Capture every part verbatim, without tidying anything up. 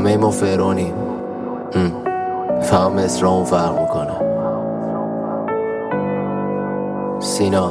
همه ما فرعونیم، فهم مصرامون فرق میکنه. سینا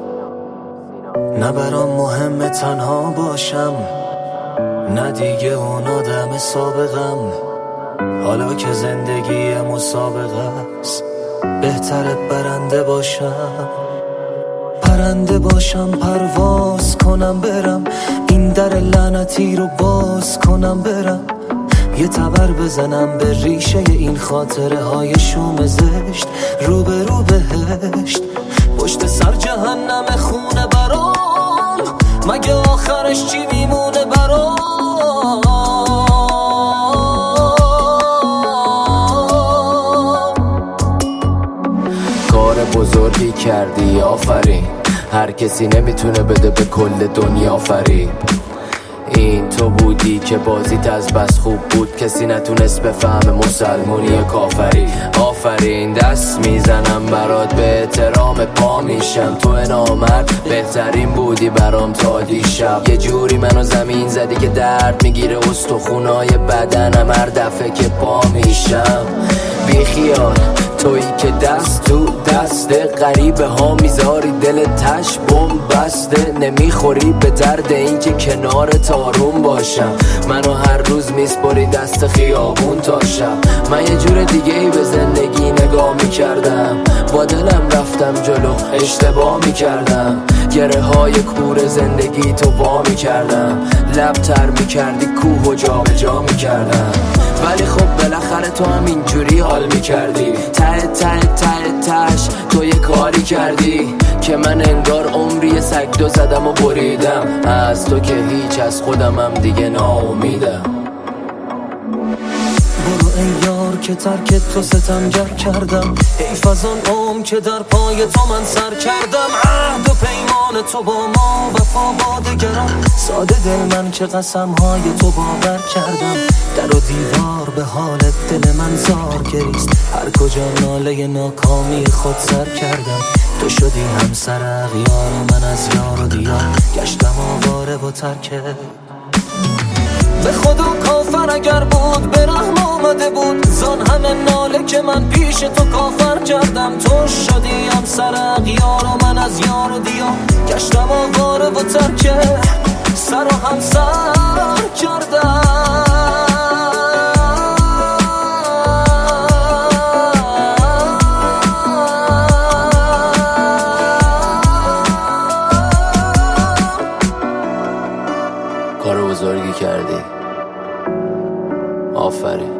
نه برام مهمه تنها باشم، نه دیگه اون آدم سابقم. حالا که زندگی مسابقه است، بهتره برنده باشم. پرنده باشم، پرواز کنم برم، این در لعنتی رو باز کنم برم. یه تبر بزنم به ریشه این خاطره های شوم زشت، رو به رو بهشت. پشت سر جهنم خونه برام، مگه آخرش چی میمونه برام؟ کار بزرگی کردی آفرین، هر کسی نمیتونه بده به کل دنیا فریب. این تو بودی که بازیت از بس خوب بود، کسی نتونست بفهم مسلمونی یا کافری. آفرین دست میزنم برات، به احترام پا میشم. تو نامرد بهترین بودی برام تا دیشب. یه جوری منو زمین زدی که درد میگیره استخونای بدنم هر دفعه که پا میشم. بی خیال تویی که دست تو دست غریبه ها میذاری، دل تش بم بسته. نمیخوری به درد این که کنار تارون باشم، منو هر روز میسپاری دست خیابون تا شب. من یه جور دیگه ای به زندگی نگاه میکردم، با دلم رفتم جلو اشتباه میکردم. گره های کور زندگی تو با میکردم، لب تر میکردی کوه و جا به جا میکردم. ولی خب بالاخره تو هم اینجوری حال میکردی، ته ته ته تش تو یه کاری کردی که من انگار عمری سگ دو زدم و بریدم. از تو که هیچ، از خودم هم دیگه ناامیدم. برو ای یار که ترک تو ستمگر کردم، حیف از آن عمر که در پای تو من سر کردم. عهد و پیمان تو با ما، وفا با دگران. ساده دل من که قسمهای تو باور کردم، در و دیوار به حال دل من زار گریست. هر کجا ناله ناکامی خود سر کردم، تو شدی همسر اغیار و من از یار و دیار گشتم آواره و ترکه. به خدا کافر اگر بود به رحم آمده بود، زان همه ناله که من پیش تو کافر کردم. تو شدی همسر اغیار و من از یار و دیار گشتم آواره و ترکه. سر و همسر کردم. کار بزرگی کردی آفرین.